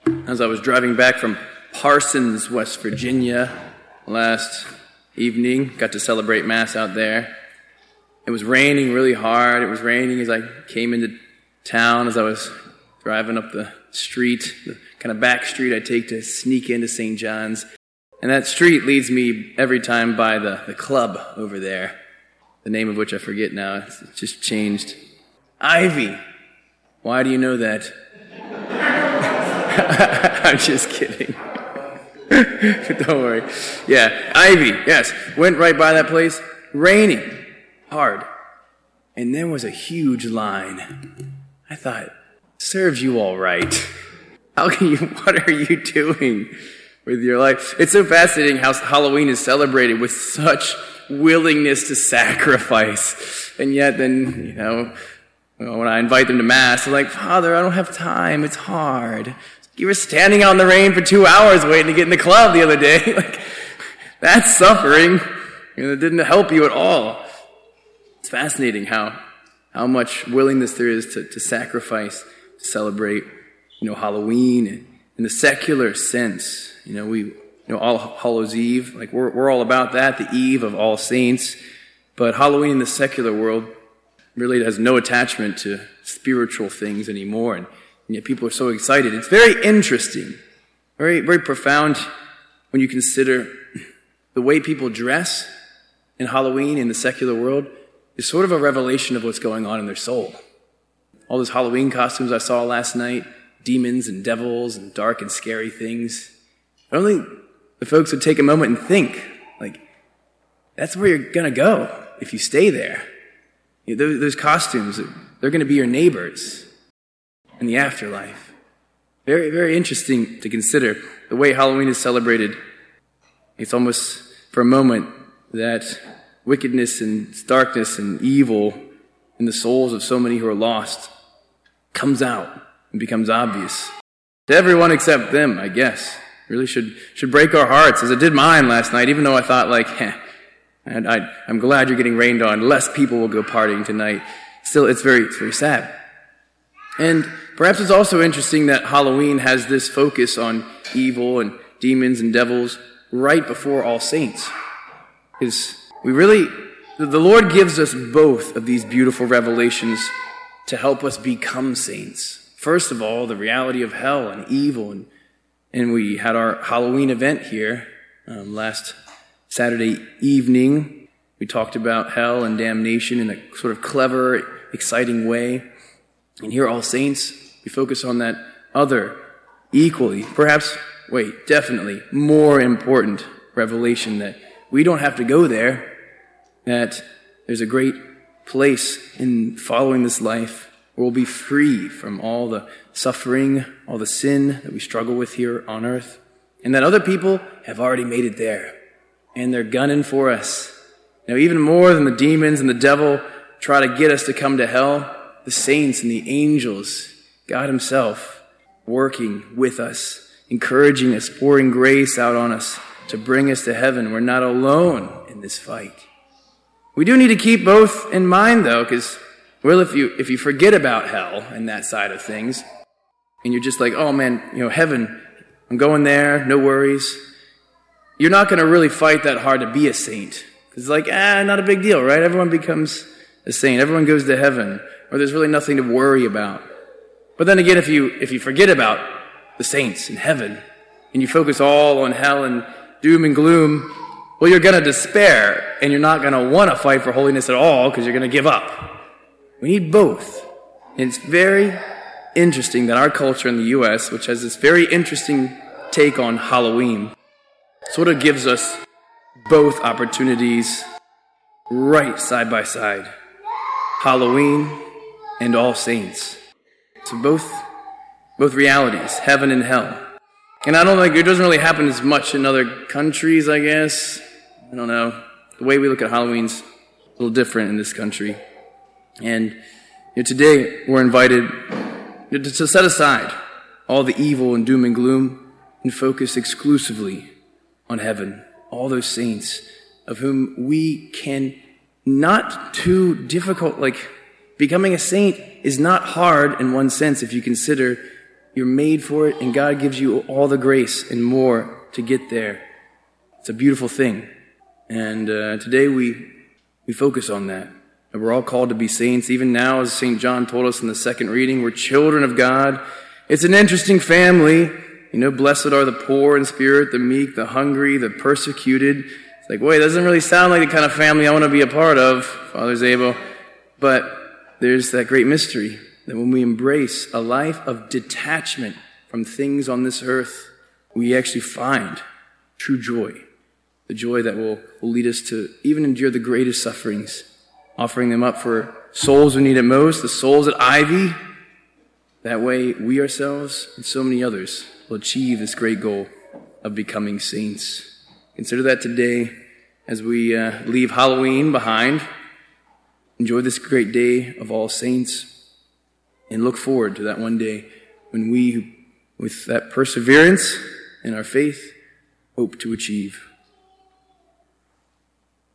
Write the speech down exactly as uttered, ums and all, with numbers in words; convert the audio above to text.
as I was driving back from Parsons, West Virginia last evening. Got to celebrate Mass out there. It was raining really hard. It was raining as I came into town, as I was driving up the street, the kind of back street I take to sneak into Saint John's. And that street leads me every time by the, the club over there, the name of which I forget now. It's just changed. Ivy. Why do you know that? I'm just kidding. Don't worry. Yeah, Ivy, yes. Went right by that place. Raining. Hard. And there was a huge line. I thought, serves you all right. How can you, what are you doing with your life? It's so fascinating how Halloween is celebrated with such willingness to sacrifice. And yet then, you know, when I invite them to Mass, they're like, Father, I don't have time. It's hard. You were standing out in the rain for two hours waiting to get in the club the other day. Like, that's suffering. You know, it didn't help you at all. It's fascinating how how much willingness there is to, to sacrifice, to celebrate, you know, Halloween and in the secular sense. You know, we, you know, All Hallows Eve, like we're we're all about that, the eve of All Saints. But Halloween in the secular world really has no attachment to spiritual things anymore, and, and yet people are so excited. It's very interesting, very very profound when you consider the way people dress in Halloween in the secular world is sort of a revelation of what's going on in their soul. All those Halloween costumes I saw last night, demons and devils and dark and scary things. If only the folks would take a moment and think, like, that's where you're going to go if you stay there. You know, those, those costumes, they're going to be your neighbors in the afterlife. Very, very interesting to consider the way Halloween is celebrated. It's almost for a moment that wickedness and darkness and evil in the souls of so many who are lost comes out and becomes obvious to everyone except them, I guess. Really should should break our hearts, as it did mine last night, even though I thought, like, eh, and I, I'm glad you're getting rained on. Less people will go partying tonight. Still, it's very, it's very sad. And perhaps it's also interesting that Halloween has this focus on evil and demons and devils right before All Saints. Because we really, the Lord gives us both of these beautiful revelations to help us become saints. First of all, the reality of hell and evil. And, and we had our Halloween event here um, last Saturday evening. We talked about hell and damnation in a sort of clever, exciting way. And here, All Saints, we focus on that other, equally, perhaps, wait, definitely more important revelation that we don't have to go there, that there's a great place in following this life where we'll be free from all the suffering, all the sin that we struggle with here on earth, and that other people have already made it there, and they're gunning for us. Now, even more than the demons and the devil try to get us to come to hell, the saints and the angels, God himself, working with us, encouraging us, pouring grace out on us to bring us to heaven. We're not alone in this fight. We do need to keep both in mind, though, because, well, if you if you forget about hell and that side of things, and you're just like, oh man, you know, heaven, I'm going there, no worries, you're not going to really fight that hard to be a saint. Because it's like, ah, not a big deal, right? Everyone becomes a saint. Everyone goes to heaven, or there's really nothing to worry about. But then again, if you if you forget about the saints in heaven, and you focus all on hell and doom and gloom, well, you're going to despair, and you're not going to want to fight for holiness at all because you're going to give up. We need both. And it's very interesting that our culture in the U S, which has this very interesting take on Halloween, sort of gives us both opportunities right side by side. Halloween and All Saints. So both, both realities, heaven and hell. And I don't think it doesn't really happen as much in other countries, I guess. I don't know. The way we look at Halloween's a little different in this country. And you know, today we're invited you know, to, to set aside all the evil and doom and gloom and focus exclusively on heaven. All those saints of whom we can not too difficult, like becoming a saint is not hard in one sense if you consider You're made for it, and God gives you all the grace and more to get there. It's a beautiful thing. And uh, today we we focus on that. And we're all called to be saints. Even now, as Saint John told us in the second reading, we're children of God. It's an interesting family. You know, blessed are the poor in spirit, the meek, the hungry, the persecuted. It's like, wait, it doesn't really sound like the kind of family I want to be a part of, Father Zabel. But there's that great mystery that when we embrace a life of detachment from things on this earth, we actually find true joy. The joy that will, will lead us to even endure the greatest sufferings, offering them up for souls who need it most, the souls at Ivy. That way, we ourselves and so many others will achieve this great goal of becoming saints. Consider that today as we uh, leave Halloween behind. Enjoy this great day of All Saints, and look forward to that one day when we, with that perseverance and our faith, hope to achieve